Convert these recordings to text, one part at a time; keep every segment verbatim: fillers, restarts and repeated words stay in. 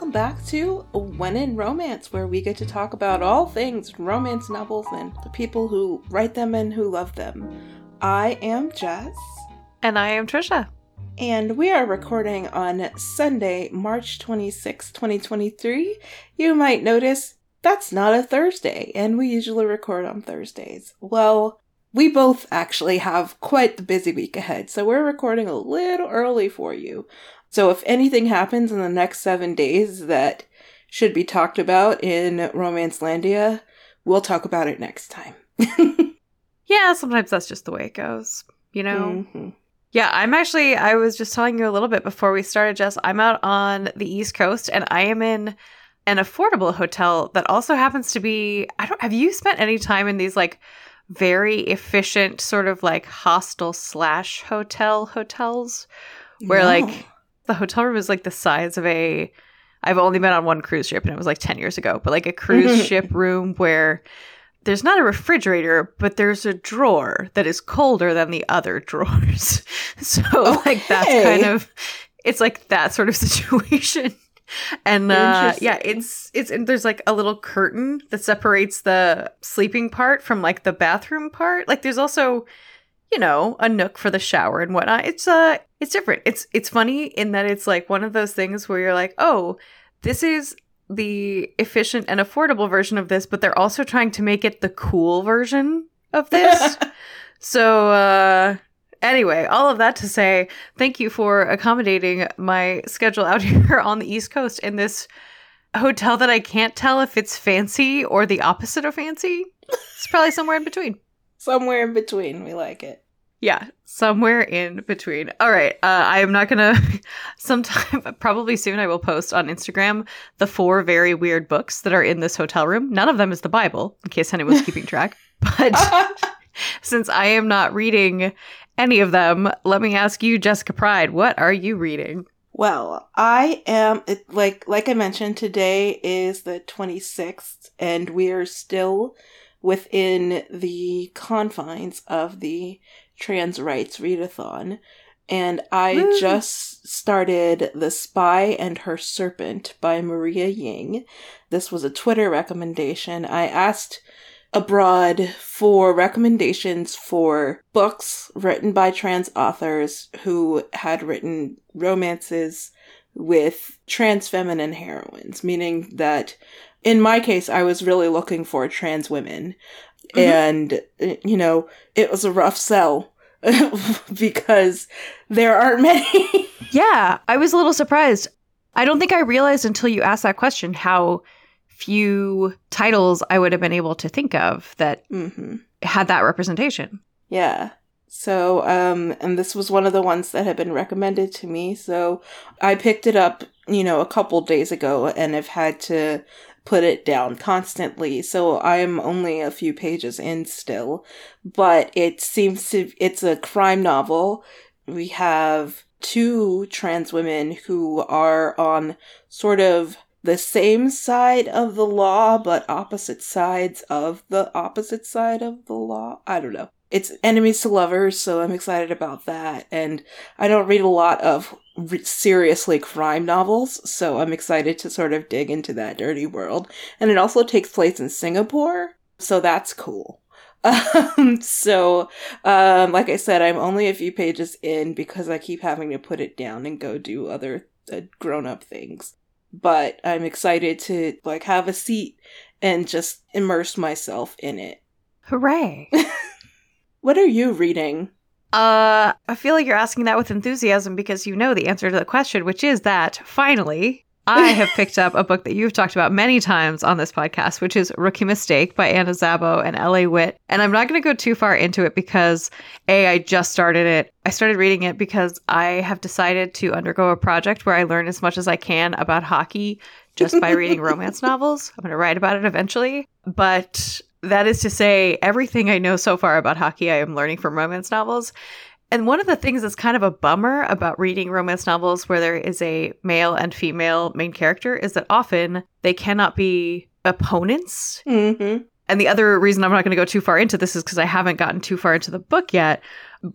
welcome back to When in Romance, where we get to talk about all things romance novels and the people who write them and who love them. I am Jess. And I am Trisha. And we are recording on Sunday, March twenty-sixth, twenty twenty-three. You might notice that's not a Thursday, and we usually record on Thursdays. Well, we both actually have quite the busy week ahead, so we're recording a little early for you. So if anything happens in the next seven days that should be talked about in Romancelandia, we'll talk about it next time. Yeah, sometimes that's just the way it goes, you know? Mm-hmm. Yeah, I'm actually, I was just telling you a little bit before we started, Jess, I'm out on the East Coast, and I am in an affordable hotel that also happens to be, I don't, have you spent any time in these, like, very efficient sort of, like, hostel slash hotel hotels? Where, No. like, the hotel room is, like, the size of a, I've only been on one cruise ship, and it was, like, ten years ago, but, like, a cruise ship room where there's not a refrigerator, but there's a drawer that is colder than the other drawers. So, Okay. like, that's kind of, it's like that sort of situation. And, uh, yeah, it's, it's, and there's, like, a little curtain that separates the sleeping part from, like, the bathroom part. Like, there's also, you know, a nook for the shower and whatnot. It's, uh, it's different. It's, it's funny in that it's, like, one of those things where you're like, oh, this is the efficient and affordable version of this, but they're also trying to make it the cool version of this. So, uh, anyway, all of that to say, thank you for accommodating my schedule out here on the East Coast in this hotel that I can't tell if it's fancy or the opposite of fancy. It's probably somewhere in between. Somewhere in between. We like it. Yeah, somewhere in between. All right, uh, I am not going to, sometime, probably soon I will post on Instagram the four very weird books that are in this hotel room. None of them is the Bible, in case anyone's keeping track. But since I am not reading any of them, let me ask you, Jessica Pride, what are you reading? Well, I am, it, like like I mentioned, today is the twenty-sixth, and we are still within the confines of the Trans Rights Readathon, and I Woo. just started The Spy and Her Serpent by Maria Ying. This was a Twitter recommendation. I asked abroad for recommendations for books written by trans authors who had written romances with trans feminine heroines, meaning that in my case, I was really looking for trans women. Mm-hmm. And, you know, it was a rough sell because there aren't many. Yeah, I was a little surprised. I don't think I realized until you asked that question how few titles I would have been able to think of that mm-hmm. had that representation. Yeah. So, um, and this was one of the ones that had been recommended to me. So I picked it up, you know, a couple days ago and have had to put it down constantly. So I'm only a few pages in still, but it seems to, it's a crime novel. We have two trans women who are on sort of the same side of the law, but opposite sides of the opposite side of the law. I don't know. It's enemies to lovers, so I'm excited about that. And I don't read a lot of re- seriously crime novels, so I'm excited to sort of dig into that dirty world. And it also takes place in Singapore, so that's cool. Um, so, um, like I said, I'm only a few pages in because I keep having to put it down and go do other uh, grown-up things. But I'm excited to, like, have a seat and just immerse myself in it. Hooray! What are you reading? Uh, I feel like you're asking that with enthusiasm because you know the answer to the question, which is that, finally, I have picked up a book that you've talked about many times on this podcast, which is Rookie Mistake by Anna Szabo and L A Witt. And I'm not going to go too far into it because, A, I just started it. I started reading it because I have decided to undergo a project where I learn as much as I can about hockey just by reading romance novels. I'm going to write about it eventually. But that is to say, everything I know so far about hockey, I am learning from romance novels. And one of the things that's kind of a bummer about reading romance novels where there is a male and female main character is that often they cannot be opponents. Mm-hmm. And the other reason I'm not going to go too far into this is because I haven't gotten too far into the book yet. But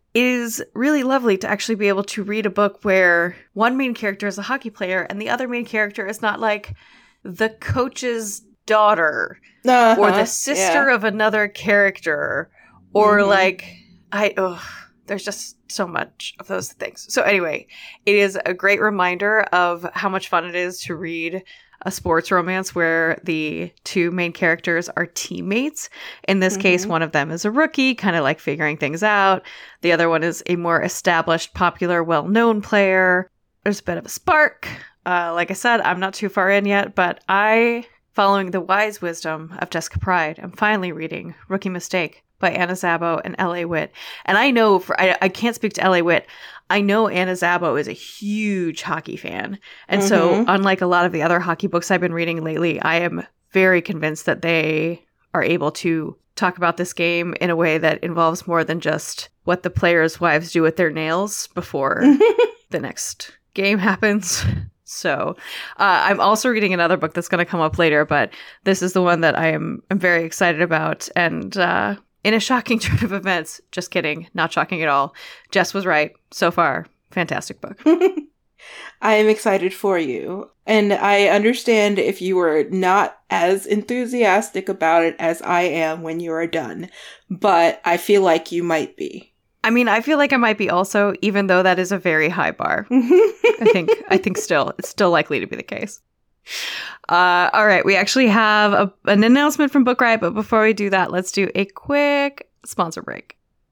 it is really lovely to actually be able to read a book where one main character is a hockey player and the other main character is not like the coach's daughter uh-huh, or the sister yeah. of another character or mm-hmm. like I ugh, there's just so much of those things. So anyway, it is a great reminder of how much fun it is to read a sports romance where the two main characters are teammates. In this mm-hmm. case, one of them is a rookie, kind of like figuring things out. The other one is a more established, popular, well-known player. There's a bit of a spark. Uh, like I said, I'm not too far in yet, but I, following the wise wisdom of Jessica Pride, I'm finally reading Rookie Mistake by Anna Szabo and L A. Witt. And I know, for I, I can't speak to L A. Witt, I know Anna Szabo is a huge hockey fan. And mm-hmm. so unlike a lot of the other hockey books I've been reading lately, I am very convinced that they are able to talk about this game in a way that involves more than just what the players' wives do with their nails before the next game happens. So uh, I'm also reading another book that's going to come up later, but this is the one that I am I'm very excited about. And uh, in a shocking turn of events, just kidding, not shocking at all. Jess was right. So far, fantastic book. I am excited for you. And I understand if you were not as enthusiastic about it as I am when you are done, but I feel like you might be. I mean, I feel like I might be also, even though that is a very high bar. I think I think still, it's still likely to be the case. Uh, all right, we actually have a, an announcement from Book Riot, but before we do that, let's do a quick sponsor break.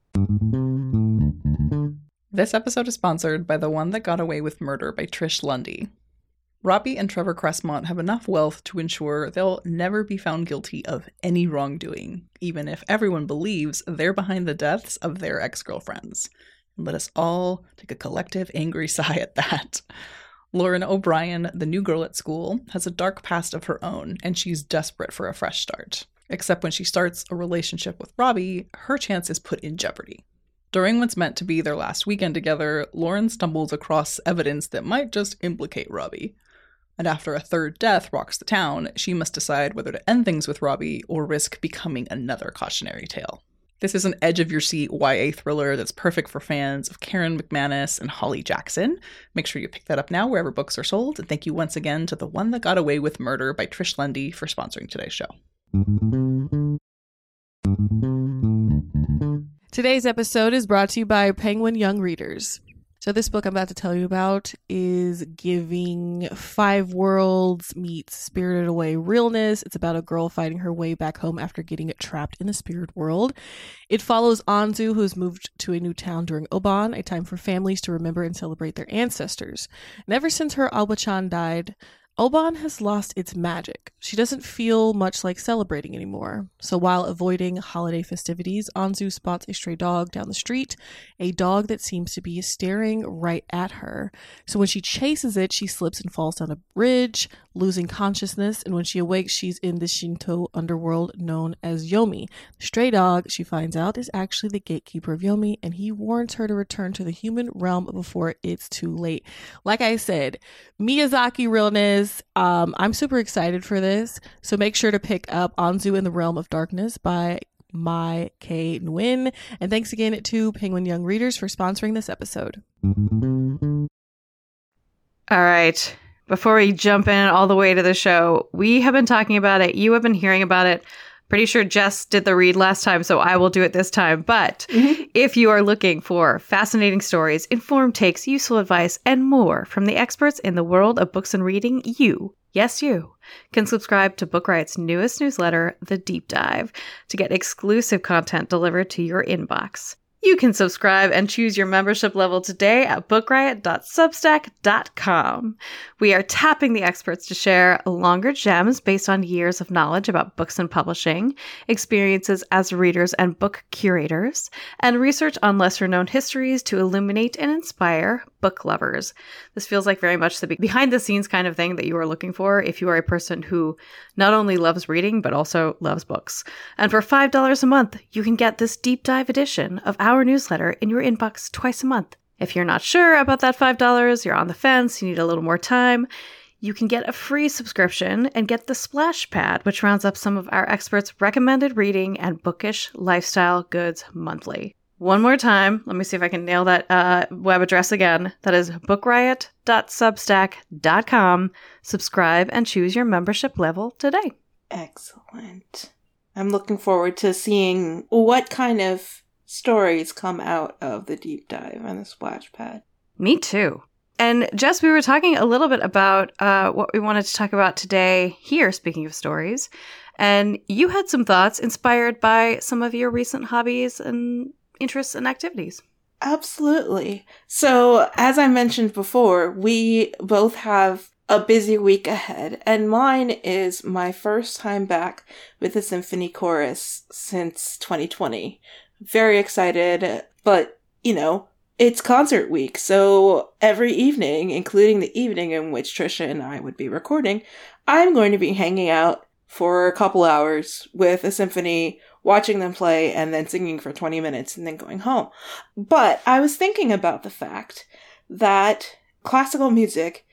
This episode is sponsored by The One That Got Away with Murder by Trish Lundy. Robbie and Trevor Cressmont have enough wealth to ensure they'll never be found guilty of any wrongdoing, even if everyone believes they're behind the deaths of their ex-girlfriends. And let us all take a collective angry sigh at that. Lauren O'Brien, the new girl at school, has a dark past of her own, and she's desperate for a fresh start. Except when she starts a relationship with Robbie, her chance is put in jeopardy. During what's meant to be their last weekend together, Lauren stumbles across evidence that might just implicate Robbie. And after a third death rocks the town, she must decide whether to end things with Robbie or risk becoming another cautionary tale. This is an edge-of-your-seat Y A thriller that's perfect for fans of Karen McManus and Holly Jackson. Make sure you pick that up now wherever books are sold. And thank you once again to The One That Got Away with Murder by Trish Lundy for sponsoring today's show. Today's episode is brought to you by Penguin Young Readers. So this book I'm about to tell you about is giving Five Worlds meets Spirited Away realness. It's about a girl fighting her way back home after getting trapped in the spirit world. It follows Anzu, who has moved to a new town during Oban, a time for families to remember and celebrate their ancestors. And ever since her Aoba-chan died, Oban has lost its magic. She doesn't feel much like celebrating anymore. So while avoiding holiday festivities, Anzu spots a stray dog down the street, a dog that seems to be staring right at her. So when she chases it, she slips and falls down a bridge, losing consciousness, and when she awakes, she's in the Shinto underworld known as Yomi. The stray dog, she finds out, is actually the gatekeeper of Yomi, and he warns her to return to the human realm before it's too late. Like I said, Miyazaki realness. Um, I'm super excited for this, so make sure to pick up Anzu in the Realm of Darkness by Mai K. Nguyen. And thanks again to Penguin Young Readers for sponsoring this episode. All right. Before we jump in all the way to the show, we have been talking about it. You have been hearing about it. Pretty sure Jess did the read last time, so I will do it this time. But mm-hmm. if you are looking for fascinating stories, informed takes, useful advice, and more from the experts in the world of books and reading, you, yes you, can subscribe to Book Riot's newest newsletter, The Deep Dive, to get exclusive content delivered to your inbox. You can subscribe and choose your membership level today at book riot dot substack dot com. We are tapping the experts to share longer gems based on years of knowledge about books and publishing, experiences as readers and book curators, and research on lesser-known histories to illuminate and inspire book lovers. This feels like very much the behind-the-scenes kind of thing that you are looking for if you are a person who not only loves reading, but also loves books. And for five dollars a month, you can get this deep dive edition of our newsletter in your inbox twice a month. If you're not sure about that five dollars, you're on the fence, you need a little more time, you can get a free subscription and get the Splash Pad, which rounds up some of our experts' recommended reading and bookish lifestyle goods monthly. One more time. Let me see if I can nail that uh, web address again. That is book riot dot substack dot com. Subscribe and choose your membership level today. Excellent. I'm looking forward to seeing what kind of stories come out of the deep dive on the Splashpad. Me too. And Jess, we were talking a little bit about uh, what we wanted to talk about today here, speaking of stories. And you had some thoughts inspired by some of your recent hobbies and interests and activities. Absolutely. So, as I mentioned before, we both have a busy week ahead, and mine is my first time back with the symphony chorus since twenty twenty. Very excited, but, you know, it's concert week, so every evening, including the evening in which Trisha and I would be recording, I'm going to be hanging out for a couple hours with a symphony, watching them play, and then singing for twenty minutes and then going home. But I was thinking about the fact that classical music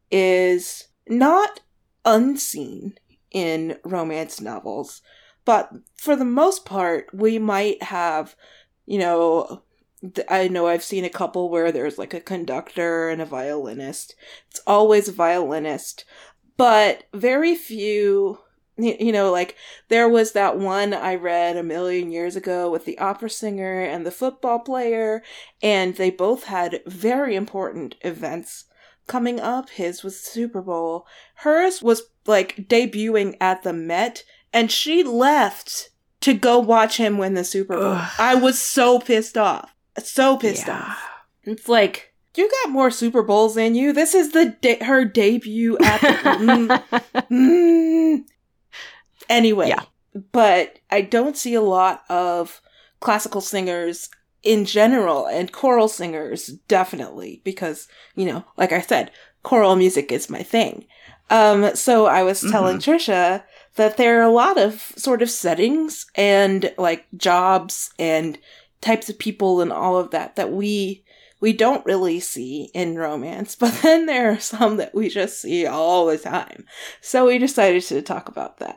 is not unseen in romance novels, but for the most part, we might have, you know, I know I've seen a couple where there's like a conductor and a violinist. It's always a violinist, but very few, you know, like there was that one I read a million years ago with the opera singer and the football player, and they both had very important events coming up. His was Super Bowl. Hers was like debuting at the Met, and she left to go watch him win the Super Bowl. Ugh. I was so pissed off. So pissed yeah. off. It's like, you got more Super Bowls than you. This is the de- her debut at the... mm, mm. Anyway, yeah. But I don't see a lot of classical singers in general, and choral singers definitely, because, you know, like I said, choral music is my thing. Um, so I was telling mm-hmm. Trisha that there are a lot of sort of settings and like jobs and types of people and all of that that we we don't really see in romance, but then there are some that we just see all the time. So we decided to talk about that.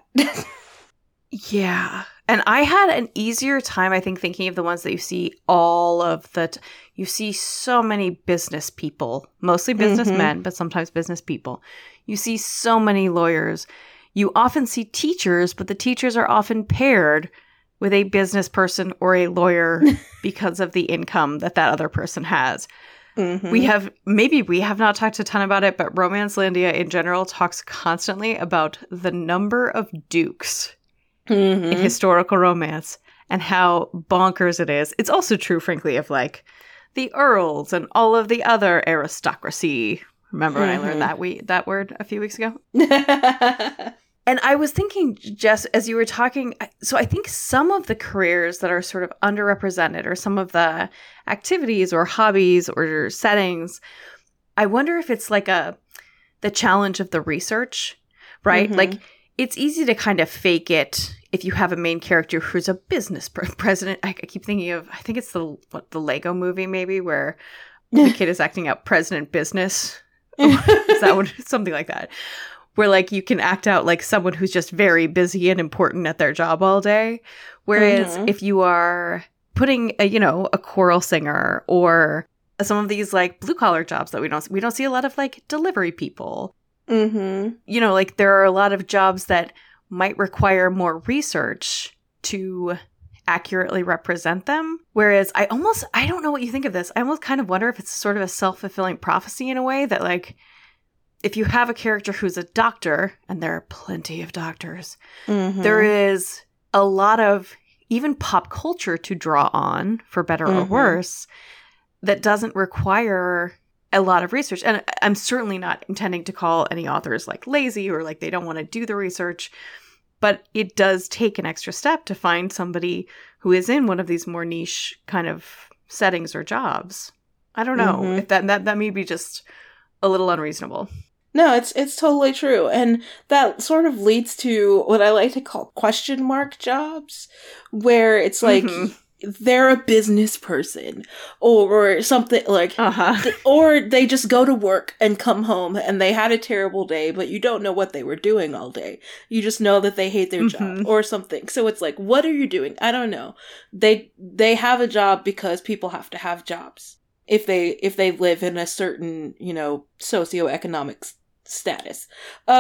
Yeah. And I had an easier time, I think, thinking of the ones that you see all of the t- you see so many business people, mostly businessmen, mm-hmm. but sometimes business people. You see so many lawyers. You often see teachers, but the teachers are often paired with a business person or a lawyer because of the income that that other person has. Mm-hmm. We have, maybe we have not talked a ton about it, but Romancelandia in general talks constantly about the number of dukes mm-hmm. in historical romance and how bonkers it is. It's also true, frankly, of like the earls and all of the other aristocracy. Remember when mm-hmm. I learned that we that word a few weeks ago? And I was thinking, Jess, as you were talking, so I think some of the careers that are sort of underrepresented or some of the activities or hobbies or settings, I wonder if it's like a the challenge of the research, right? Mm-hmm. Like it's easy to kind of fake it if you have a main character who's a business pre- president. I, I keep thinking of, I think it's the what the Lego movie maybe where the kid is acting out President Business. Is that what, something like that? Where, like, you can act out like someone who's just very busy and important at their job all day. Whereas mm-hmm. if you are putting, a, you know, a choral singer or some of these, like, blue-collar jobs that we don't we don't see a lot of, like, delivery people. Mm-hmm. You know, like, there are a lot of jobs that might require more research to accurately represent them. Whereas I almost, I don't know what you think of this. I almost kind of wonder if it's sort of a self-fulfilling prophecy in a way that, like, if you have a character who's a doctor, and there are plenty of doctors, mm-hmm. there is a lot of even pop culture to draw on, for better mm-hmm. or worse, that doesn't require a lot of research. And I'm certainly not intending to call any authors like lazy or like they don't want to do the research, but it does take an extra step to find somebody who is in one of these more niche kind of settings or jobs. I don't know mm-hmm. if that, that that may be just a little unreasonable. No, it's it's totally true. And that sort of leads to what I like to call question mark jobs, where it's like, mm-hmm. they're a business person or something like, Uh-huh. th- or they just go to work and come home and they had a terrible day, but you don't know what they were doing all day. You just know that they hate their Mhm. job or something. So it's like, what are you doing? I don't know. They, they have a job because people have to have jobs if they, if they live in a certain, you know, socioeconomic s- status.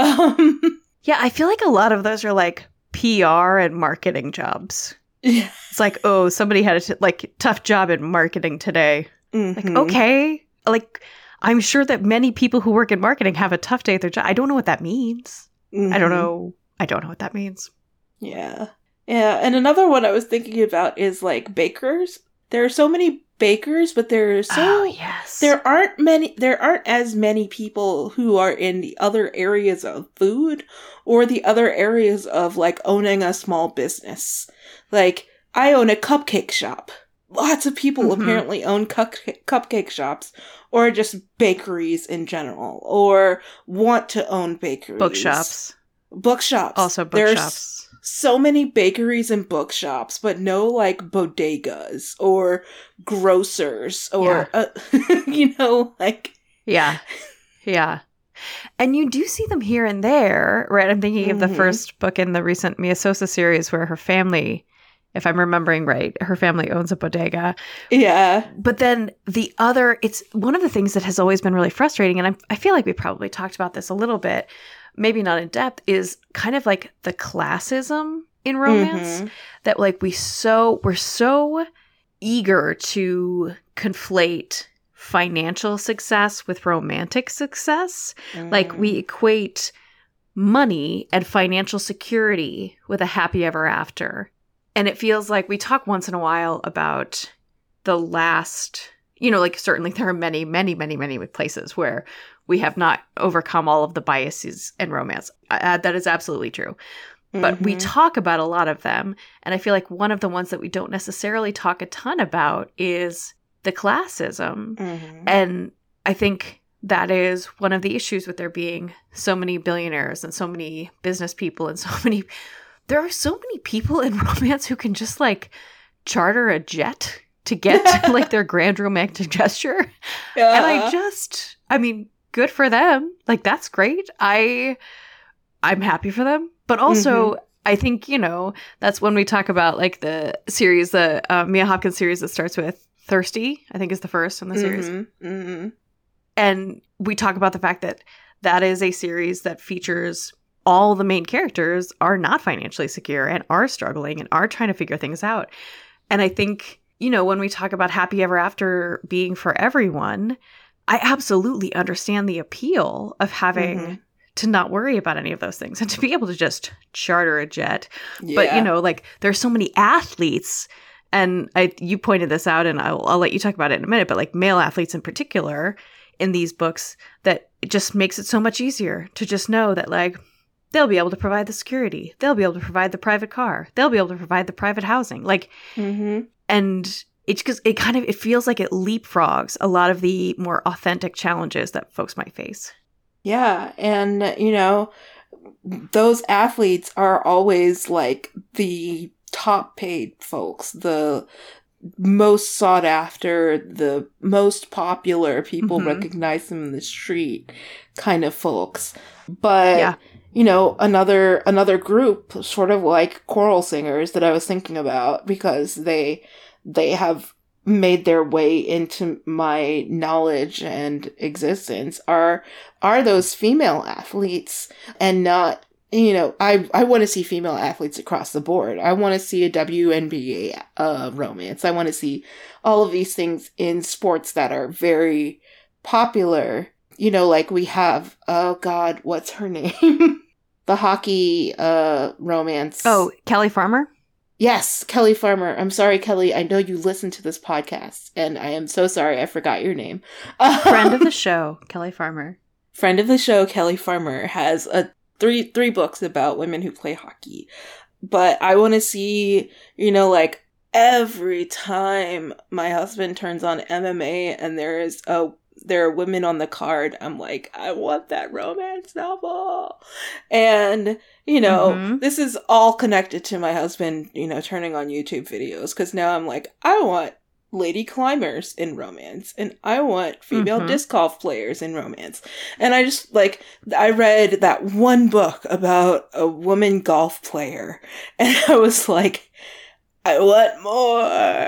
Um, Yeah, I feel like a lot of those are like P R and marketing jobs. yeah. It's like, oh, somebody had a t- like tough job in marketing today. Like, Mhm. okay, like I'm sure that many people who work in marketing have a tough day at their job. I don't know what that means. I don't Mhm. know. I don't know what that means. Yeah. Yeah. And another one I was thinking about is like bakers. There are so many bakers, but there are so oh yes, there aren't many there aren't as many people who are in the other areas of food or the other areas of like owning a small business. Like I own a cupcake shop. Lots of people Mhm. apparently own cup- cupcake shops or just bakeries in general or want to own bakeries. bookshops. Bookshops. Also There's bookshops. so many bakeries and bookshops, but no like bodegas or grocers or, uh, you know, like. Yeah. Yeah. And you do see them here and there, right? I'm thinking of the Mhm. first book in the recent Mia Sosa series where her family, if I'm remembering right, her family owns a bodega. Yeah. But then the other, it's one of the things that has always been really frustrating, and I, I feel like we probably talked about this a little bit, maybe not in depth, is kind of like the classism in romance. Mhm. That like we so, we're so eager to conflate financial success with romantic success. Like we equate money and financial security with a happy ever after. And it feels like we talk once in a while about the last, you know, like certainly there are many, many, many, many places where we have not overcome all of the biases in romance. Uh, that is absolutely true. But we Mhm. talk about a lot of them. And I feel like one of the ones that we don't necessarily talk a ton about is the classism. Mhm. And I think that is one of the issues with there being so many billionaires and so many business people and so many, there are so many people in romance who can just like charter a jet to get to like their grand romantic gesture. Yeah. And I just, I mean, good for them. Like that's great. I, I'm happy for them. But also, Mhm. I think, you know, that's when we talk about like the series, the uh, Mia Hopkins series that starts with Thirsty, I think is the first in the series. Mhm. Mhm. And we talk about the fact that that is a series that features all the main characters are not financially secure and are struggling and are trying to figure things out. And I think, you know, when we talk about happy ever after being for everyone, I absolutely understand the appeal of having Mhm. to not worry about any of those things and to be able to just charter a jet. Yeah. But, you know, like there's so many athletes, and I, you pointed this out, and I'll, I'll let you talk about it in a minute, but like male athletes in particular in these books, that it just makes it so much easier to just know that like they'll be able to provide the security, they'll be able to provide the private car, they'll be able to provide the private housing. Like, Mhm. and it's because it kind of, it feels like it leapfrogs a lot of the more authentic challenges that folks might face. Yeah, and you know, those athletes are always like the top paid folks, the most sought after, the most popular, people Mhm. recognize them in the street kind of folks. But Yeah. you know, another another group, sort of like choral singers that I was thinking about, because they they have made their way into my knowledge and existence, are are those female athletes, and not, you know, I I want to see female athletes across the board. I want to see a W N B A uh, romance. I want to see all of these things in sports that are very popular. You know, like we have, oh God, what's her name? The hockey uh romance. Oh, Kelly Farmer? Yes, Kelly Farmer. I'm sorry, Kelly. I know you listen to this podcast, and I am so sorry I forgot your name. Friend of the show, Kelly Farmer. Friend of the show, Kelly Farmer, has a three three books about women who play hockey. But I want to see, you know, like every time my husband turns on M M A and there is a there are women on the card, I'm like, I want that romance novel. And, you know, mm-hmm. this is all connected to my husband, you know, turning on YouTube videos. Because now I'm like, I want lady climbers in romance, and I want female mm-hmm. disc golf players in romance. And I just, like, I read that one book about a woman golf player, and I was like, I want more.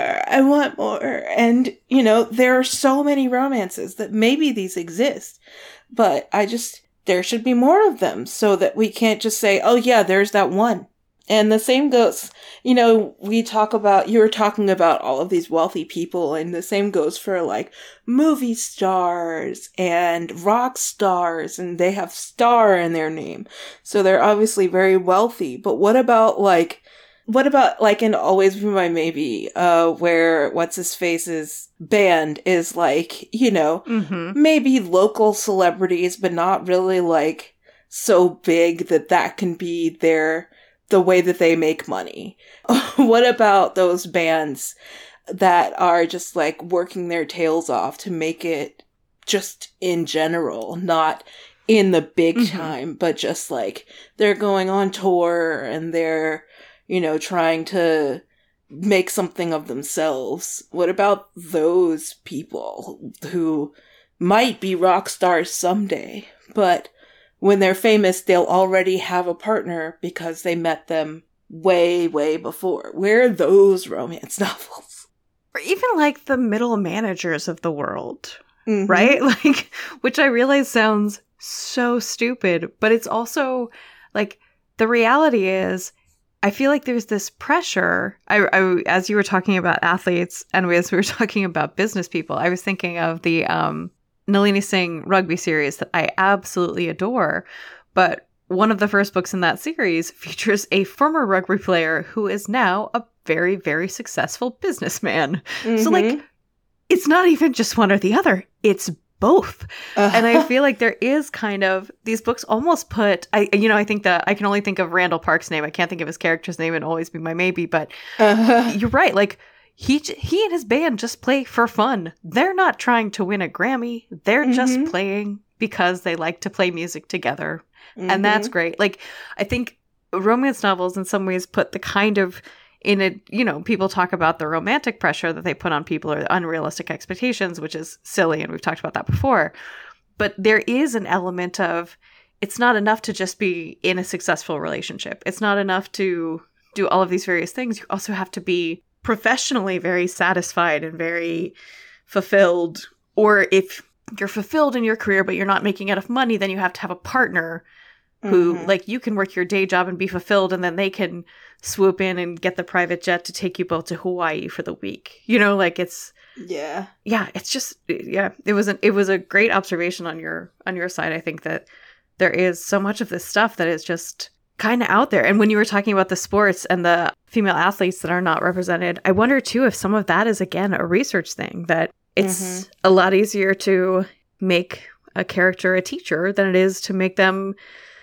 I want more. And, you know, there are so many romances that maybe these exist, but I just, there should be more of them so that we can't just say, oh yeah, there's that one. And the same goes, you know, we talk about, you were talking about all of these wealthy people, and the same goes for like movie stars and rock stars, and they have star in their name. So they're obviously very wealthy. But what about like, what about like in Always Be My Maybe, uh, where what's his face's band is like, you know, mm-hmm. maybe local celebrities, but not really like so big that that can be their, the way that they make money. What about those bands that are just like working their tails off to make it just in general, not in the big mm-hmm. time, but just like they're going on tour and they're, you know, trying to make something of themselves? What about those people who might be rock stars someday, but when they're famous, they'll already have a partner because they met them way, way before? Where are those romance novels? Or even like the middle managers of the world, mm-hmm. right? Like, which I realize sounds so stupid, but it's also like the reality is, I feel like there's this pressure. I, I as you were talking about athletes and as we were talking about business people, I was thinking of the um, Nalini Singh rugby series that I absolutely adore. But one of the first books in that series features a former rugby player who is now a very, very successful businessman. Mm-hmm. So like, it's not even just one or the other. It's both. Uh-huh. And I feel like there is kind of, these books almost put, I you know, I think that I can only think of Randall Park's name. I can't think of his character's name and Always Be My Maybe, but uh-huh. you're right. Like he he and his band just play for fun. They're not trying to win a Grammy. They're mm-hmm. just playing because they like to play music together. Mm-hmm. And that's great. Like, I think romance novels in some ways put the kind of, in a, you know, people talk about the romantic pressure that they put on people or unrealistic expectations, which is silly. And we've talked about that before. But there is an element of, it's not enough to just be in a successful relationship. It's not enough to do all of these various things. You also have to be professionally very satisfied and very fulfilled. Or if you're fulfilled in your career, but you're not making enough money, then you have to have a partner who, mm-hmm. like, you can work your day job and be fulfilled, and then they can swoop in and get the private jet to take you both to Hawaii for the week. You know, like, it's yeah, yeah, it's just yeah. It was an it was a great observation on your on your side. I think that there is so much of this stuff that is just kind of out there. And when you were talking about the sports and the female athletes that are not represented, I wonder too if some of that is again a research thing, that it's mm-hmm. a lot easier to make a character a teacher than it is to make them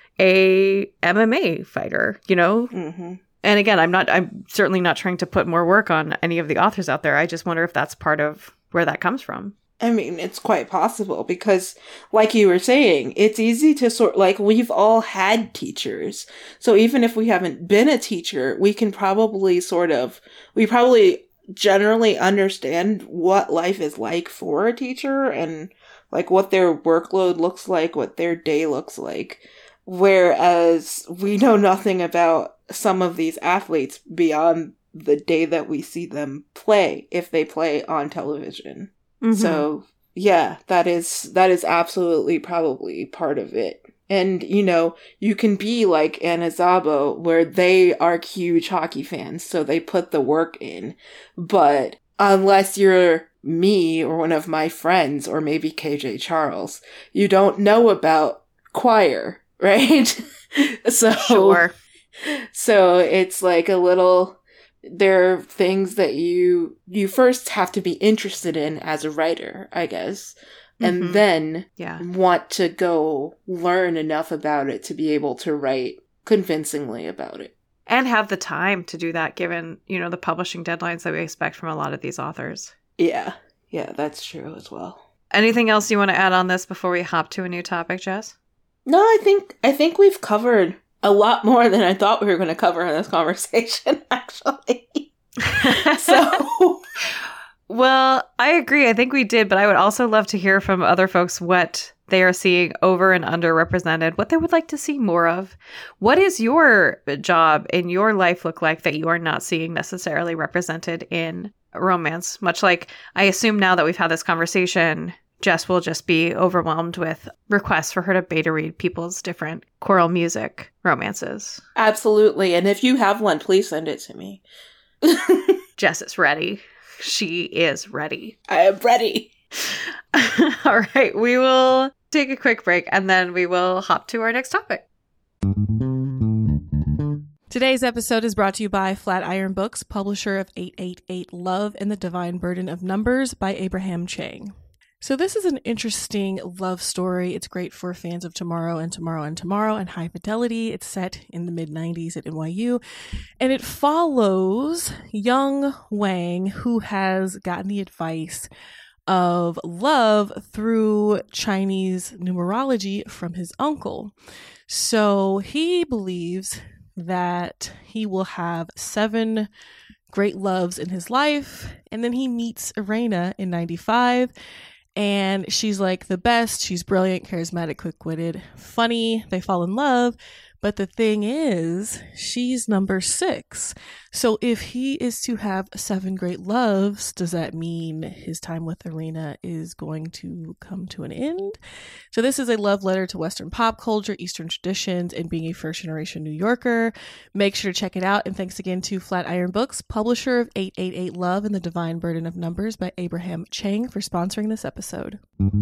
a M M A fighter, you know? Mm-hmm. And again, I'm not, I'm certainly not trying to put more work on any of the authors out there. I just wonder if that's part of where that comes from. I mean, it's quite possible because, like you were saying, it's easy to sort, like, we've all had teachers. So even if we haven't been a teacher, we can probably sort of, we probably generally understand what life is like for a teacher and, like, what their workload looks like, what their day looks like. Whereas we know nothing about some of these athletes beyond the day that we see them play, if they play on television. Mm-hmm. So, yeah, that is that is absolutely probably part of it. And, you know, you can be like Anna Szabo, where they are huge hockey fans, so they put the work in. But unless you're me or one of my friends, or maybe K J Charles, you don't know about choir. Right? so, sure. So it's like a little, there are things that you, you first have to be interested in as a writer, I guess. And mm-hmm. then yeah. want to go learn enough about it to be able to write convincingly about it. And have the time to do that, given, you know, the publishing deadlines that we expect from a lot of these authors. Yeah. Yeah, that's true as well. Anything else you want to add on this before we hop to a new topic, Jess? No, I think I think we've covered a lot more than I thought we were going to cover in this conversation, actually. So, well, I agree. I think we did, but I would also love to hear from other folks what they are seeing over and underrepresented, what they would like to see more of. What is your job in your life look like that you are not seeing necessarily represented in romance? Much like I assume now that we've had this conversation, Jess will just be overwhelmed with requests for her to beta read people's different choral music romances. Absolutely. And if you have one, please send it to me. Jess is ready. She is ready. I am ready. All right. We will take a quick break and then we will hop to our next topic. Today's episode is brought to you by Flatiron Books, publisher of eight eight eight Love and the Divine Burden of Numbers by Abraham Chang. So this is an interesting love story. It's great for fans of Tomorrow and Tomorrow and Tomorrow and High Fidelity. It's set in the mid nineties at N Y U. And it follows young Wang, who has gotten the advice of love through Chinese numerology from his uncle. So he believes that he will have seven great loves in his life. And then he meets Irena in ninety-five. And she's like the best. She's brilliant, charismatic, quick-witted, funny. They fall in love. But the thing is, she's number six. So if he is to have seven great loves, does that mean his time with Irena is going to come to an end? So this is a love letter to Western pop culture, Eastern traditions, and being a first-generation New Yorker. Make sure to check it out. And thanks again to Flatiron Books, publisher of eight eight eight Love and the Divine Burden of Numbers by Abraham Chang, for sponsoring this episode.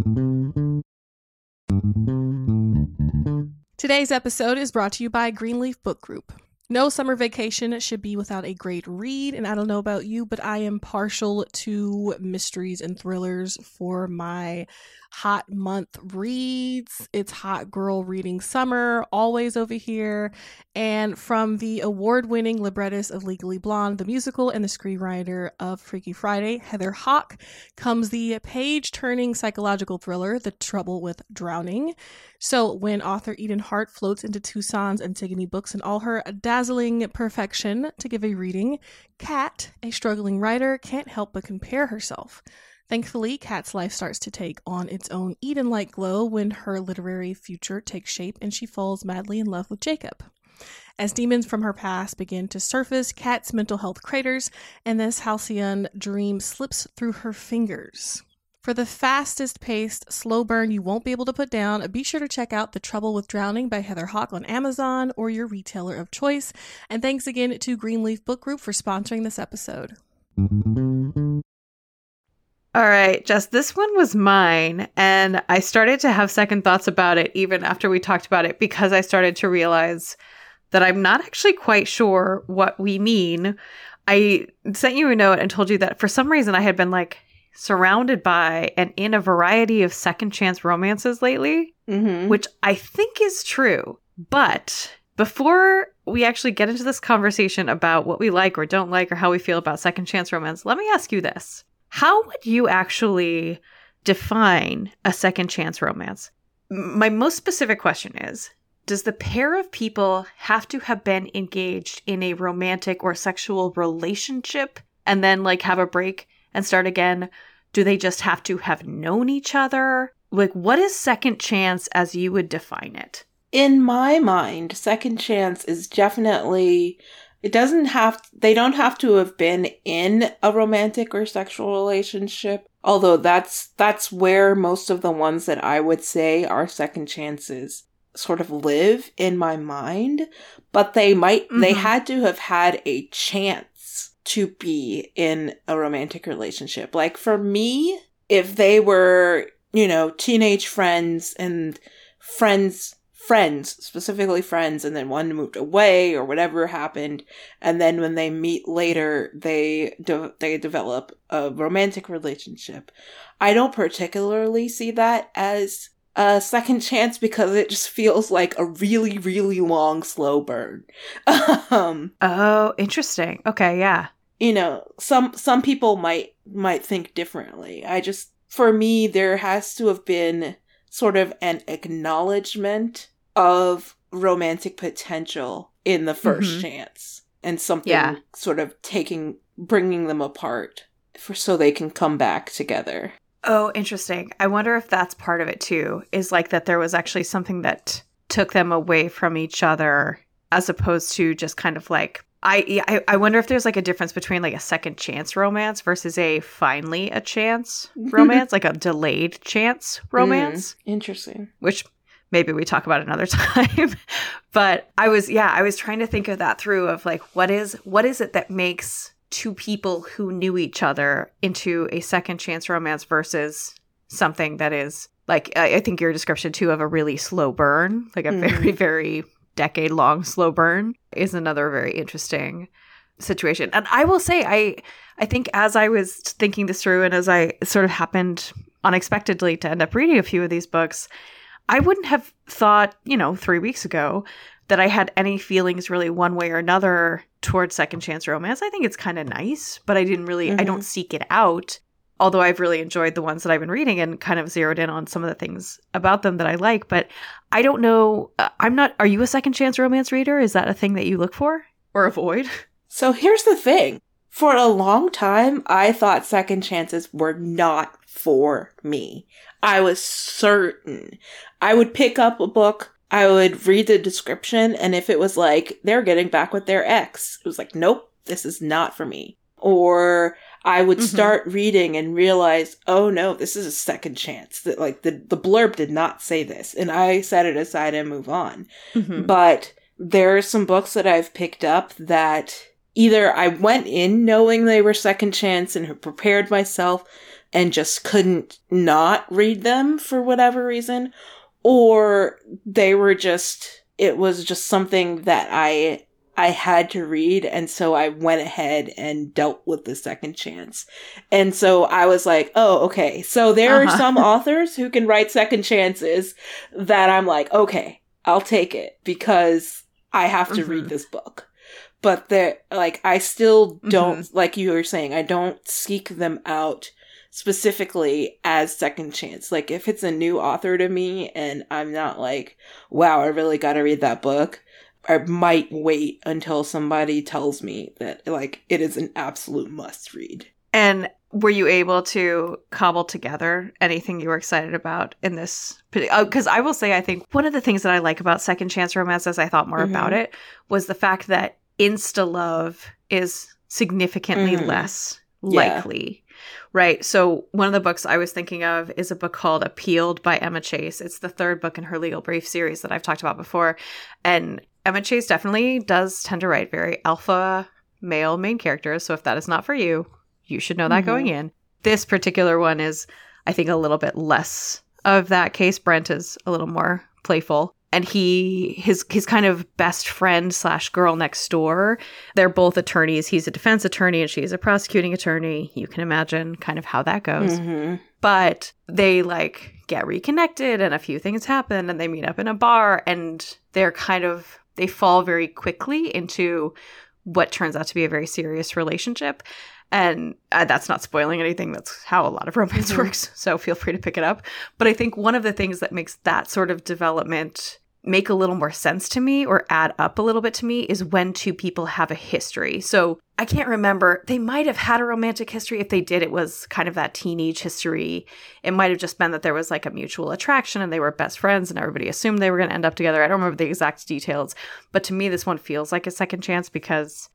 Today's episode is brought to you by Greenleaf Book Group. No summer vacation should be without a great read, and I don't know about you, but I am partial to mysteries and thrillers for my hot month reads. It's hot girl reading summer, always over here. And from the award-winning librettist of Legally Blonde, the musical, and the screenwriter of Freaky Friday, Heather Hawk, comes the page-turning psychological thriller, The Trouble with Drowning. So when author Eden Hart floats into Tucson's Antigone Books in all her dazzling perfection to give a reading, Kat, a struggling writer, can't help but compare herself. Thankfully, Kat's life starts to take on its own Eden-like glow when her literary future takes shape and she falls madly in love with Jacob. As demons from her past begin to surface, Kat's mental health craters, and this halcyon dream slips through her fingers. For the fastest-paced, slow burn you won't be able to put down, be sure to check out The Trouble with Drowning by Heather Hawk on Amazon or your retailer of choice. And thanks again to Greenleaf Book Group for sponsoring this episode. All right, Jess, this one was mine, and I started to have second thoughts about it even after we talked about it because I started to realize that I'm not actually quite sure what we mean. I sent you a note and told you that for some reason I had been like surrounded by and in a variety of second chance romances lately, Mm-hmm. which I think is true. But before we actually get into this conversation about what we like or don't like or how we feel about second chance romance, let me ask you this. How would you actually define a second chance romance? My most specific question is, does the pair of people have to have been engaged in a romantic or sexual relationship and then like have a break and start again? Do they just have to have known each other? Like, what is second chance as you would define it? In my mind, second chance is definitely, it doesn't have, they don't have to have been in a romantic or sexual relationship. Although that's, that's where most of the ones that I would say are second chances sort of live in my mind. But they might, mm-hmm. they had to have had a chance to be in a romantic relationship. Like for me, if they were, you know, teenage friends and friends, friends, specifically friends, and then one moved away or whatever happened, and then when they meet later, they de- they develop a romantic relationship. I don't particularly see that as a second chance because it just feels like a really, really long, slow burn. um, oh, interesting. Okay, yeah. You know, some some people might might think differently. I just for me, there has to have been sort of an acknowledgement of romantic potential in the first Mm-hmm. chance, and something Yeah. sort of taking, bringing them apart for so they can come back together. Oh, interesting. I wonder if that's part of it too, is like that there was actually something that took them away from each other as opposed to just kind of like, I, I I wonder if there's like a difference between like a second chance romance versus a finally a chance romance, like a delayed chance romance, Mm, interesting. which maybe we talk about another time. But I was, yeah, I was trying to think of that through of like, what is, what is it that makes two people who knew each other into a second chance romance versus something that is like, I, I think your description too of a really slow burn, like a Mhm. very, very decade long slow burn is another very interesting situation. And I will say, I, I think as I was thinking this through and as I sort of happened unexpectedly to end up reading a few of these books, I wouldn't have thought, you know, three weeks ago that I had any feelings really one way or another towards second chance romance. I think it's kind of nice, but I didn't really, I Mhm. don't seek it out. Although I've really enjoyed the ones that I've been reading and kind of zeroed in on some of the things about them that I like. But I don't know. uh, I'm not, are you a second chance romance reader? Is that a thing that you look for or avoid? So here's the thing. For a long time, I thought second chances were not for me. I was certain. I would pick up a book, I would read the description, and if it was like, they're getting back with their ex, it was like, nope, this is not for me. Or I would Mhm. start reading and realize, oh no, this is a second chance. That like the, the blurb did not say this, and I set it aside and move on. Mhm. But there are some books that I've picked up that either I went in knowing they were second chance and had prepared myself and just couldn't not read them for whatever reason, or they were just, it was just something that I I had to read, and so I went ahead and dealt with the second chance. And so I was like, oh, okay. So there Uh-huh. are some authors who can write second chances that I'm like, okay, I'll take it because I have to Mhm. read this book. But they're like, I still don't, like you were saying, I don't seek them out specifically as second chance. Like if it's a new author to me and I'm not like, wow, I really got to read that book, I might wait until somebody tells me that like it is an absolute must read. And were you able to cobble together anything you were excited about in this? Because I will say, I think one of the things that I like about second chance romance, as I thought more Mhm. about it, was the fact that insta love is significantly Mhm. less Yeah. likely. Right. So one of the books I was thinking of is a book called Appealed by Emma Chase. It's the third book in her Legal Brief series that I've talked about before. And Emma Chase definitely does tend to write very alpha male main characters. So if that is not for you, you should know that Mhm. going in. This particular one is, I think, a little bit less of that case. Brent is a little more playful. And he, his, his kind of best friend slash girl next door, they're both attorneys. He's a defense attorney and she's a prosecuting attorney. You can imagine kind of how that goes. Mhm. But they like get reconnected and a few things happen and they meet up in a bar and they're kind of, they fall very quickly into what turns out to be a very serious relationship. And uh, that's not spoiling anything. That's how a lot of romance Mhm. works. So feel free to pick it up. But I think one of the things that makes that sort of development make a little more sense to me or add up a little bit to me is when two people have a history. So I can't remember. They might have had a romantic history. If they did, it was kind of that teenage history. It might have just been that there was like a mutual attraction and they were best friends and everybody assumed they were going to end up together. I don't remember the exact details. But to me, this one feels like a second chance because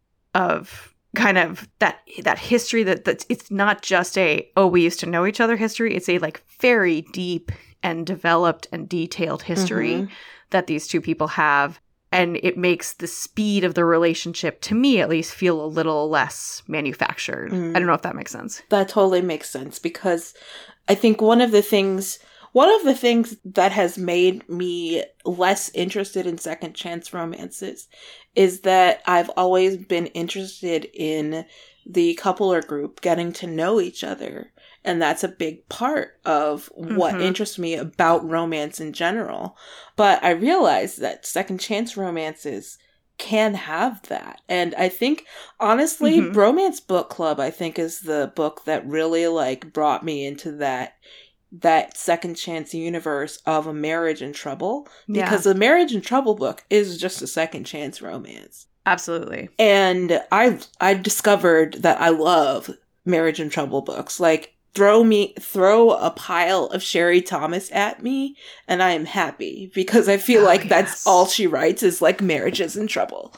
of kind of that that history that that's, it's not just a, oh, we used to know each other history. It's a like very deep and developed and detailed history Mhm. that these two people have. And it makes the speed of the relationship, to me at least, feel a little less manufactured. Mm. I don't know if that makes sense. That totally makes sense because I think one of the things one of the things that has made me less interested in second chance romances is that I've always been interested in the couple or group getting to know each other. And that's a big part of what Mhm. interests me about romance in general. But I realized that second chance romances can have that. And I think, honestly, Mhm. Bromance Book Club, I think, is the book that really, like, brought me into that that second chance universe of A Marriage in Trouble. Yeah. Because the Marriage in Trouble book is just a second chance romance. Absolutely. And I I discovered that I love Marriage in Trouble books. Like, throw me throw a pile of Sherry Thomas at me and I am happy, because I feel Oh, like yes. that's all she writes is like marriages in trouble.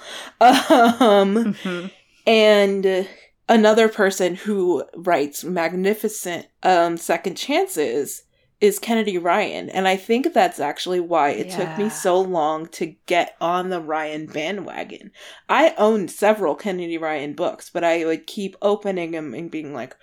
Um Mhm. and another person who writes magnificent um second chances is Kennedy Ryan. And I think that's actually why it Yeah. took me so long to get on the Ryan bandwagon. I owned several Kennedy Ryan books, but I would keep opening them and being like,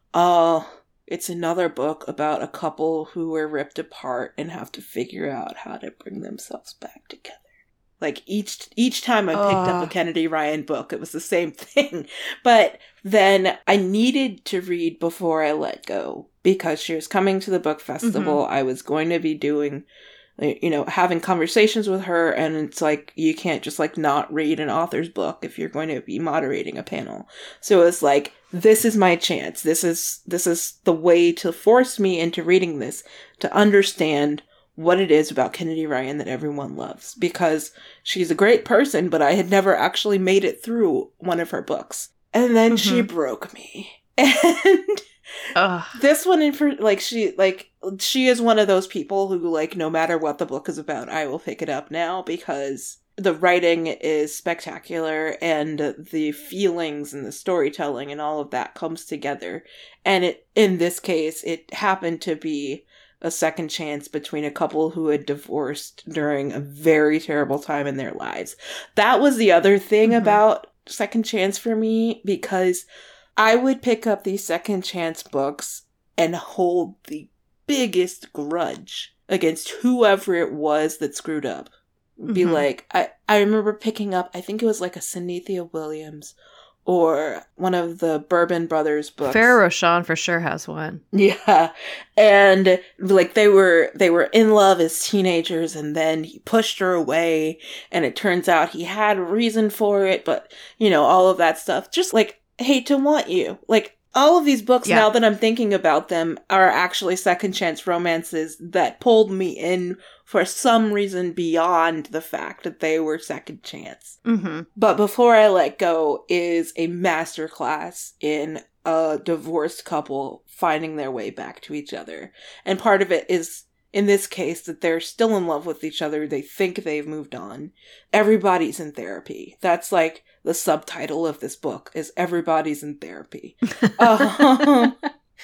oh, it's another book about a couple who were ripped apart and have to figure out how to bring themselves back together. Like, each each time I picked up a Ugh. Kennedy Ryan book, it was the same thing. But then I needed to read Before I Let Go, because she was coming to the book festival. I was going to be doing, you know, having conversations with her, and it's like, you can't just, like, not read an author's book if you're going to be moderating a panel. So it's like, this is my chance. This is, this is the way to force me into reading this, to understand what it is about Kennedy Ryan that everyone loves, because she's a great person, but I had never actually made it through one of her books. And then Mm-hmm. she broke me. And Ugh. this one, in for like, she, like, she is one of those people who, like, no matter what the book is about, I will pick it up now, because the writing is spectacular and the feelings and the storytelling and all of that comes together. And it, in this case, it happened to be a second chance between a couple who had divorced during a very terrible time in their lives. That was the other thing Mhm. about second chance for me, because I would pick up these second chance books and hold the biggest grudge against whoever it was that screwed up. Be Mhm. like, I, I remember picking up, I think it was like a Cynthia Williams or one of the Bourbon Brothers books. Farrah Roshan for sure has one. Yeah. And like, they were they were in love as teenagers, and then he pushed her away, and it turns out he had a reason for it, but, you know, all of that stuff. Just like Hate to Want You. Like, all of these books, Yeah. now that I'm thinking about them, are actually second chance romances that pulled me in for some reason beyond the fact that they were second chance. Mm-hmm. But Before I Let Go is a masterclass in a divorced couple finding their way back to each other. And part of it is, in this case, that they're still in love with each other. They think they've moved on. Everybody's in therapy. That's like the subtitle of this book, is Everybody's in Therapy. um,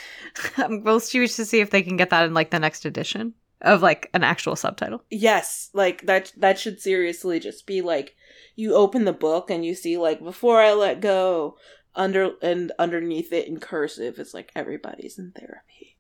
I'm most curious to see if they can get that in like the next edition of like an actual subtitle. Yes, like that that should seriously just be like, you open the book and you see like Before I Let Go, under and underneath it in cursive, it's like Everybody's in Therapy.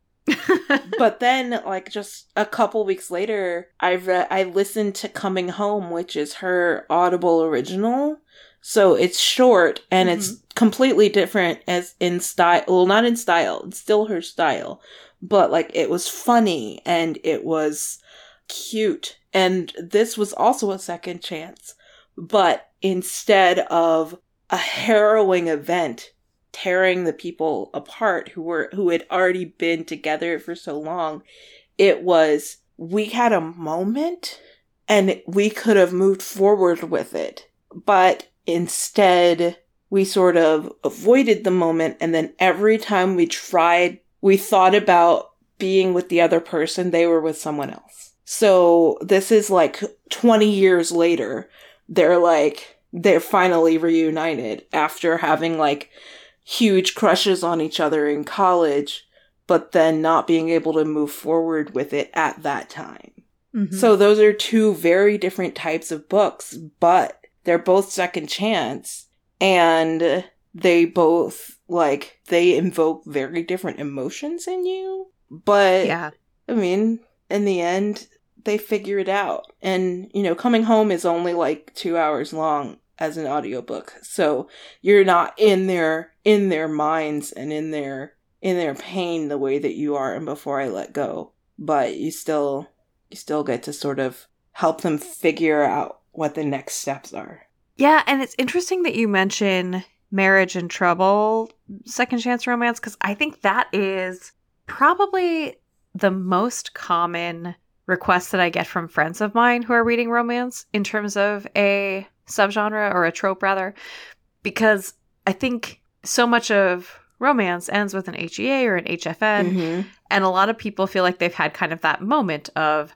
But then, like, just a couple weeks later, I re- I listened to Coming Home, which is her Audible original. So it's short and Mm-hmm. it's completely different as in style. Well, not in style. It's still her style. But, like, it was funny and it was cute. And this was also a second chance. But instead of a harrowing event tearing the people apart who were who had already been together for so long, it was, we had a moment and we could have moved forward with it. But instead, we sort of avoided the moment, and then every time we tried, we thought about being with the other person, they were with someone else. So this is like twenty years later, they're like, they're finally reunited after having like huge crushes on each other in college, but then not being able to move forward with it at that time. Mm-hmm. So those are two very different types of books, but they're both second chance, and they both, like, they invoke very different emotions in you. But, Yeah. I mean, in the end, they figure it out. And, you know, Coming Home is only like two hours long as an audiobook. So you're not in their, in their minds and in their, in their pain the way that you are in Before I Let Go. But you still, you still get to sort of help them figure out what the next steps are. Yeah, and it's interesting that you mention marriage and trouble, second chance romance, because I think that is probably the most common request that I get from friends of mine who are reading romance in terms of a subgenre or a trope, rather, because I think so much of romance ends with an H E A or an H F N, Mm-hmm. and a lot of people feel like they've had kind of that moment of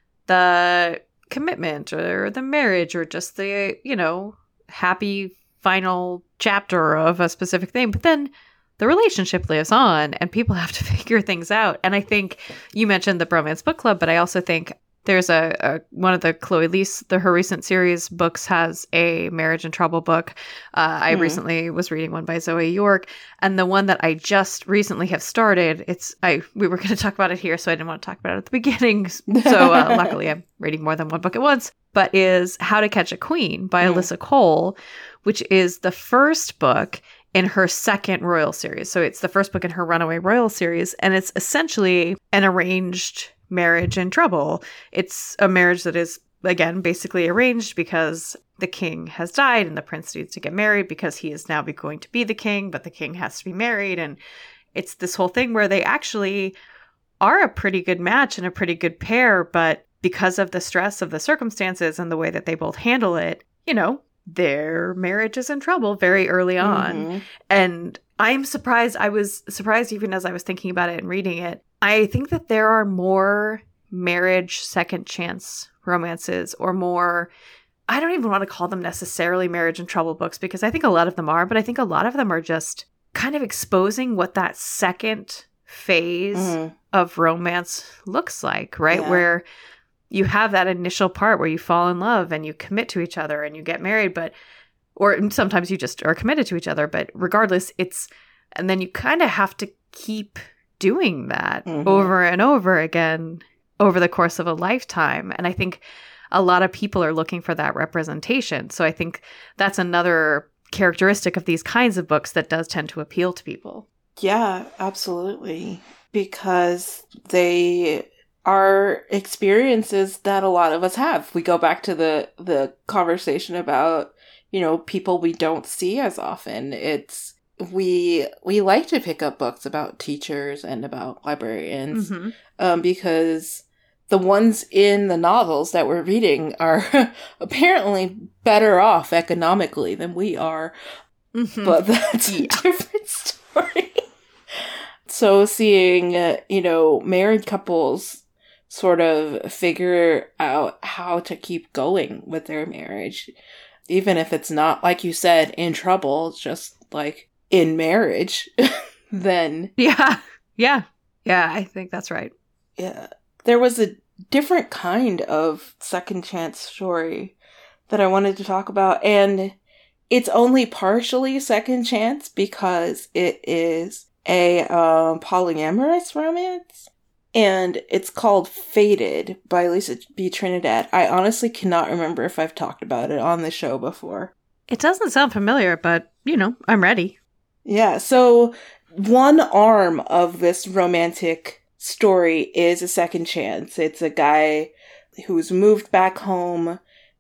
the commitment or the marriage or just the, you know, happy final chapter of a specific thing. But then the relationship lives on and people have to figure things out. And I think you mentioned the Bromance Book Club, but I also think there's a, a one of the Chloe Lease, the her recent series books has a marriage and trouble book. Uh, I Hmm. recently was reading one by Zoe York, and the one that I just recently have started. It's I we were going to talk about it here, so I didn't want to talk about it at the beginning. So uh, luckily, I'm reading more than one book at once. But is How to Catch a Queen by Hmm. Alyssa Cole, which is the first book in her second royal series. So it's the first book in her Runaway Royal series, and it's essentially an arranged marriage in trouble. It's a marriage that is, again, basically arranged because the king has died and the prince needs to get married because he is now be going to be the king, but the king has to be married. And it's this whole thing where they actually are a pretty good match and a pretty good pair, but because of the stress of the circumstances and the way that they both handle it, you know, their marriage is in trouble very early on. Mhm. And I'm surprised. I was surprised even as I was thinking about it and reading it. I think that there are more marriage second chance romances or more, I don't even want to call them necessarily marriage and trouble books because I think a lot of them are, but I think a lot of them are just kind of exposing what that second phase Mhm. of romance looks like, right? Yeah. Where you have that initial part where you fall in love and you commit to each other and you get married, but or sometimes you just are committed to each other, but regardless, it's and then you kind of have to keep doing that Mhm. over and over again over the course of a lifetime. And I think a lot of people are looking for that representation. So I think that's another characteristic of these kinds of books that does tend to appeal to people. Yeah, absolutely. Because they are experiences that a lot of us have. We go back to the the conversation about, you know, people we don't see as often. It's we we like to pick up books about teachers and about librarians Mhm. um, because the ones in the novels that we're reading are apparently better off economically than we are. Mhm. But that's Yeah. a different story. So seeing, uh, you know, married couples sort of figure out how to keep going with their marriage, even if it's not, like you said, in trouble, it's just like in marriage, then Yeah. Yeah. Yeah, I think that's right. yeah, there was a different kind of second chance story that I wanted to talk about, and it's only partially second chance because it is a um, polyamorous romance, and it's called Fated by Lisa B. Trinidad. I honestly cannot remember if I've talked about it on the show before. It doesn't sound familiar, but, you know, I'm ready. Yeah, so one arm of this romantic story is a second chance. It's a guy who's moved back home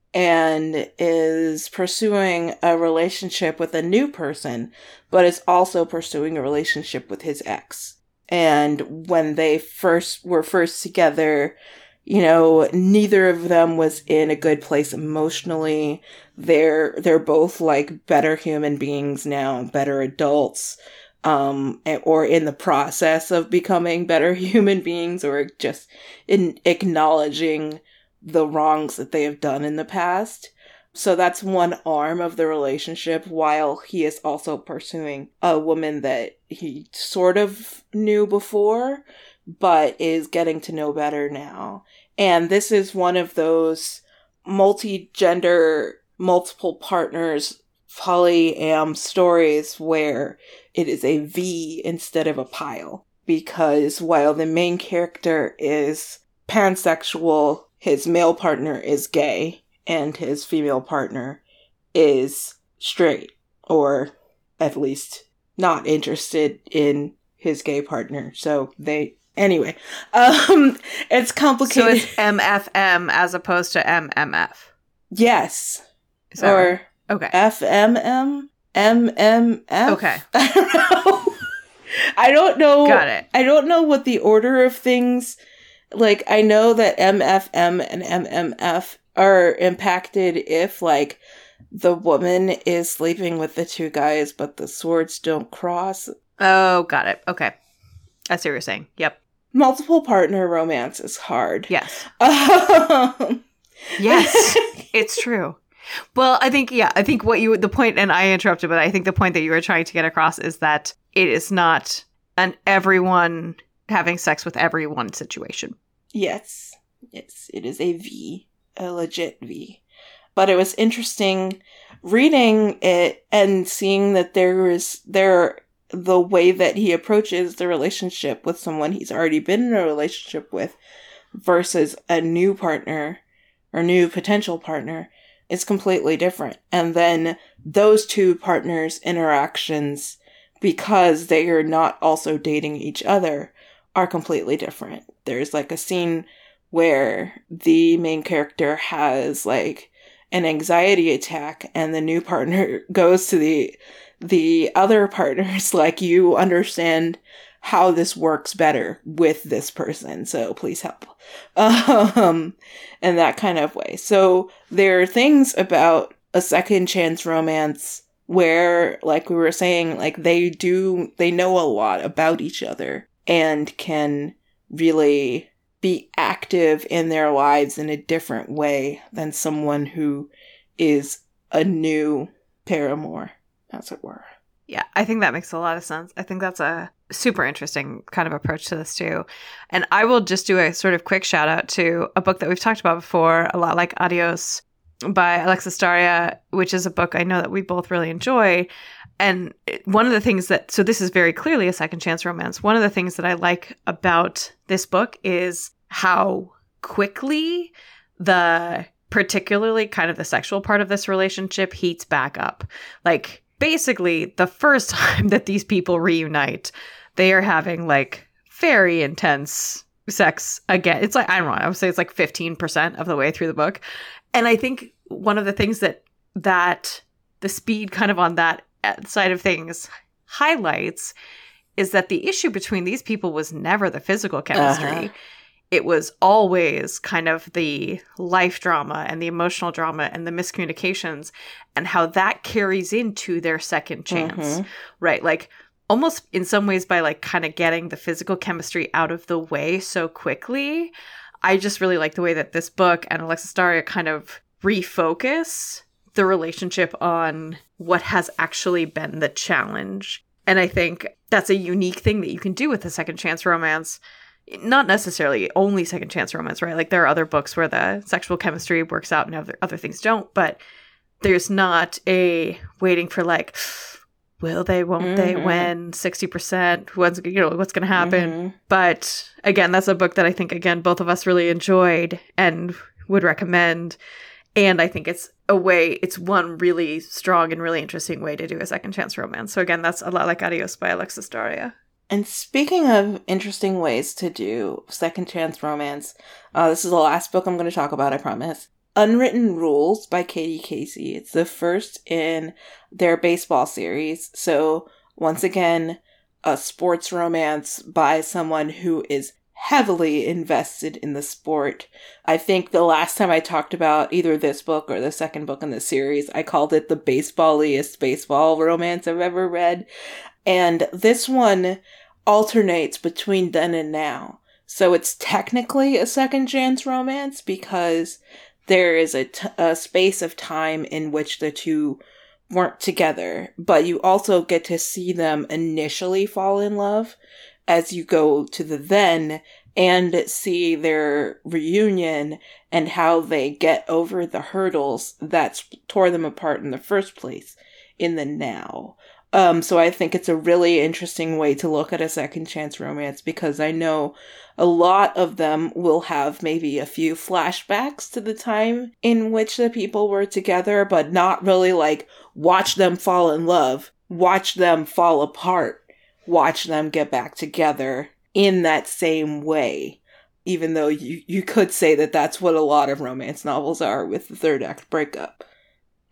and is pursuing a relationship with a new person, but is also pursuing a relationship with his ex. And when they first were first together, you know, neither of them was in a good place emotionally. They're they're both like better human beings now, better adults, um, and- or in the process of becoming better human beings, or just in acknowledging the wrongs that they have done in the past. So that's one arm of the relationship, while he is also pursuing a woman that he sort of knew before, but is getting to know better now. And this is one of those multi-gender, multiple partners, polyam stories where it is a V instead of a pile. Because while the main character is pansexual, his male partner is gay, and his female partner is straight, or at least not interested in his gay partner. So they, anyway, um, it's complicated. So it's M F M as opposed to M M F. Yes. Is that Or right? Okay. F M M? M M F? Okay. I don't know. I don't know. Got it. I don't know what the order of things, like, I know that M F M and M M F are impacted if, like, the woman is sleeping with the two guys, but the swords don't cross. Oh, got it. Okay. I see what you're saying. Yep. Multiple partner romance is hard. Yes. Um, Yes, it's true. Well, I think, yeah, I think what you, the point, and I interrupted, but I think the point that you were trying to get across is that it is not an everyone having sex with everyone situation. Yes. Yes, it is a V, a legit V. But it was interesting reading it and seeing that there is, there, the way that he approaches the relationship with someone he's already been in a relationship with versus a new partner or new potential partner is completely different. And then those two partners' interactions, because they are not also dating each other, are completely different. There's like a scene where the main character has like an anxiety attack and the new partner goes to the the other partners like, you understand how this works better with this person, so please help. Um, in that kind of way. So there are things about a second chance romance where, like we were saying, like they do, they know a lot about each other and can really be active in their lives in a different way than someone who is a new paramour, as it were. Yeah, I think that makes a lot of sense. I think that's a super interesting kind of approach to this too. And I will just do a sort of quick shout out to a book that we've talked about before, a lot like Adios by Alexis Daria, which is a book I know that we both really enjoy. And one of the things that, so this is very clearly a second chance romance. One of the things that I like about this book is how quickly the, particularly kind of the sexual part of this relationship heats back up. Like, basically, the first time that these people reunite, they are having like very intense sex again. It's like, I don't know, I would say it's like fifteen percent of the way through the book. And I think one of the things that that the speed kind of on that side of things highlights is that the issue between these people was never the physical chemistry. Uh-huh. It was always kind of the life drama and the emotional drama and the miscommunications and how that carries into their second chance, mm-hmm. right? Like almost in some ways by like kind of getting the physical chemistry out of the way so quickly. I just really like the way that this book and Alexis Daria kind of refocus the relationship on what has actually been the challenge. And I think that's a unique thing that you can do with a second chance romance. Not necessarily only second chance romance, right? Like there are other books where the sexual chemistry works out and other other things don't, but there's not a waiting for like, will they, won't mm-hmm. they, when, sixty percent, what's, you know, what's going to happen. Mm-hmm. But again, that's a book that I think, again, both of us really enjoyed and would recommend. And I think it's a way, it's one really strong and really interesting way to do a second chance romance. So again, that's A Lot Like Adios by Alexis Daria. And speaking of interesting ways to do second chance romance, uh, this is the last book I'm going to talk about, I promise. Unwritten Rules by Katie Casey. It's the first in their baseball series. So once again, a sports romance by someone who is heavily invested in the sport. I think the last time I talked about either this book or the second book in the series, I called it the baseballiest baseball romance I've ever read. And this one alternates between then and now. So it's technically a second chance romance because there is a, t- a space of time in which the two weren't together. But you also get to see them initially fall in love as you go to the then and see their reunion and how they get over the hurdles that tore them apart in the first place in the now. Um, so I think it's a really interesting way to look at a second chance romance because I know a lot of them will have maybe a few flashbacks to the time in which the people were together, but not really like watch them fall in love, watch them fall apart, watch them get back together in that same way. Even though you, you could say that that's what a lot of romance novels are with the third act breakup.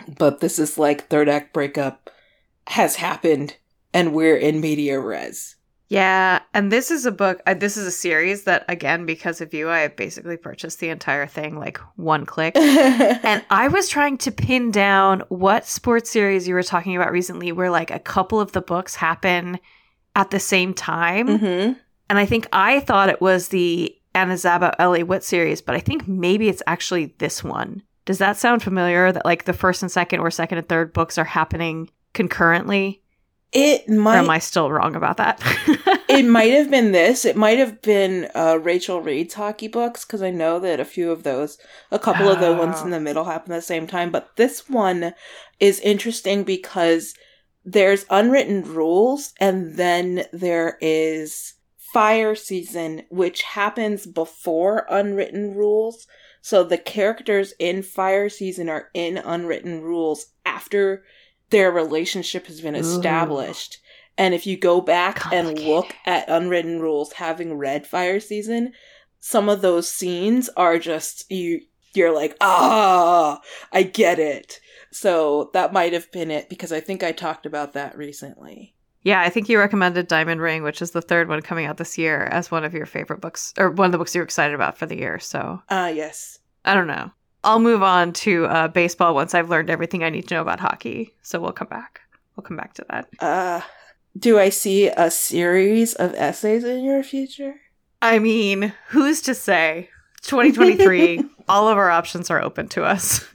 But this is like third act breakup has happened and we're in media res. Yeah, and this is a book, uh, this is a series that, again, because of you, I have basically purchased the entire thing, like, one click. And I was trying to pin down what sports series you were talking about recently where, like, a couple of the books happen at the same time. Mm-hmm. And I think I thought it was the Anna Zaba L A Witt series, but I think maybe it's actually this one. Does that sound familiar, that, like, the first and second or second and third books are happening concurrently? It might. Or am I still wrong about that? It might have been this. It might have been uh, Rachel Reed's hockey books, because I know that a few of those, a couple oh. of the ones in the middle happen at the same time. But this one is interesting because there's unwritten rules, and then there is fire season, which happens before unwritten rules. So the characters in fire season are in unwritten rules after their relationship has been established. Ooh. And if you go back and look at unwritten rules, having read Fire Season, some of those scenes are just, you, you're like, ah, I get it. So that might have been it, because I think I talked about that recently. Yeah, I think you recommended Diamond Ring, which is the third one coming out this year, as one of your favorite books, or one of the books you're excited about for the year. So, uh, yes. I don't know. I'll move on to uh, baseball once I've learned everything I need to know about hockey. So we'll come back. We'll come back to that. Uh, do I see a series of essays in your future? I mean, who's to say? twenty twenty-three, all of our options are open to us.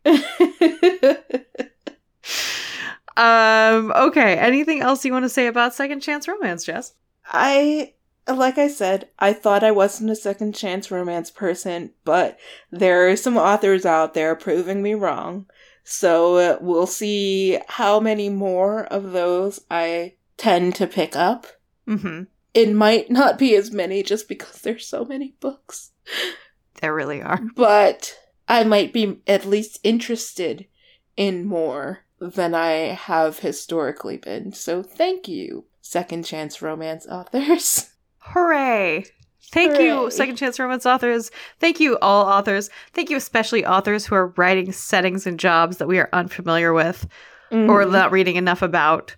um. Okay, anything else you want to say about Second Chance Romance, Jess? I... Like I said, I thought I wasn't a second chance romance person, but there are some authors out there proving me wrong. So uh, we'll see how many more of those I tend to pick up. Mm-hmm. It might not be as many just because there's so many books. There really are. But I might be at least interested in more than I have historically been. So thank you, second chance romance authors. Hooray! Thank Hooray. you, Second Chance Romance authors. Thank you, all authors. Thank you, especially authors who are writing settings and jobs that we are unfamiliar with mm-hmm. or not reading enough about.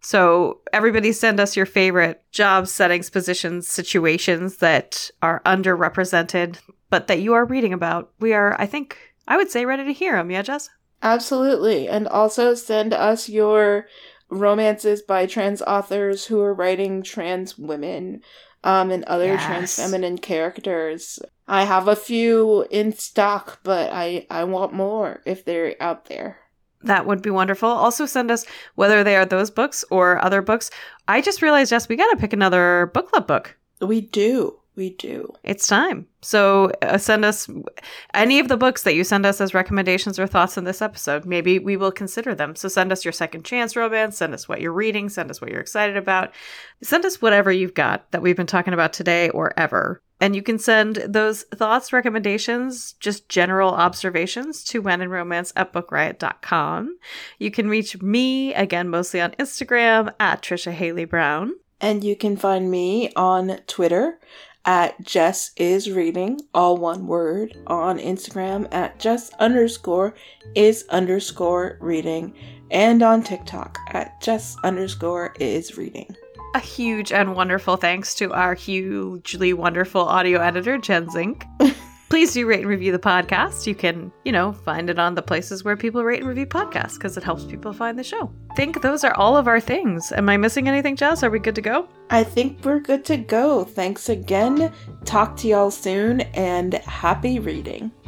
So everybody send us your favorite jobs, settings, positions, situations that are underrepresented, but that you are reading about. We are, I think, I would say, ready to hear them. Yeah, Jess? Absolutely. And also send us your romances by trans authors who are writing trans women. Um, and other yes. trans feminine characters. I have a few in stock, but I, I want more if they're out there. That would be wonderful. Also send us, whether they are those books or other books. I just realized, Jess, we got to pick another book club book. We do. We do. It's time. So uh, send us any of the books that you send us as recommendations or thoughts in this episode. Maybe we will consider them. So send us your second chance romance. Send us what you're reading. Send us what you're excited about. Send us whatever you've got that we've been talking about today or ever. And you can send those thoughts, recommendations, just general observations to when in romance at book riot dot com. You can reach me, again, mostly on Instagram, at Trisha Haley Brown. And you can find me on Twitter at Jess is reading, all one word, on Instagram at Jess underscore is underscore reading, and on TikTok at Jess underscore is reading. A huge and wonderful thanks to our hugely wonderful audio editor, Jen Zink. Please do rate and review the podcast. You can, you know, find it on the places where people rate and review podcasts because it helps people find the show. I think those are all of our things. Am I missing anything, Jess? Are we good to go? I think we're good to go. Thanks again. Talk to y'all soon and happy reading.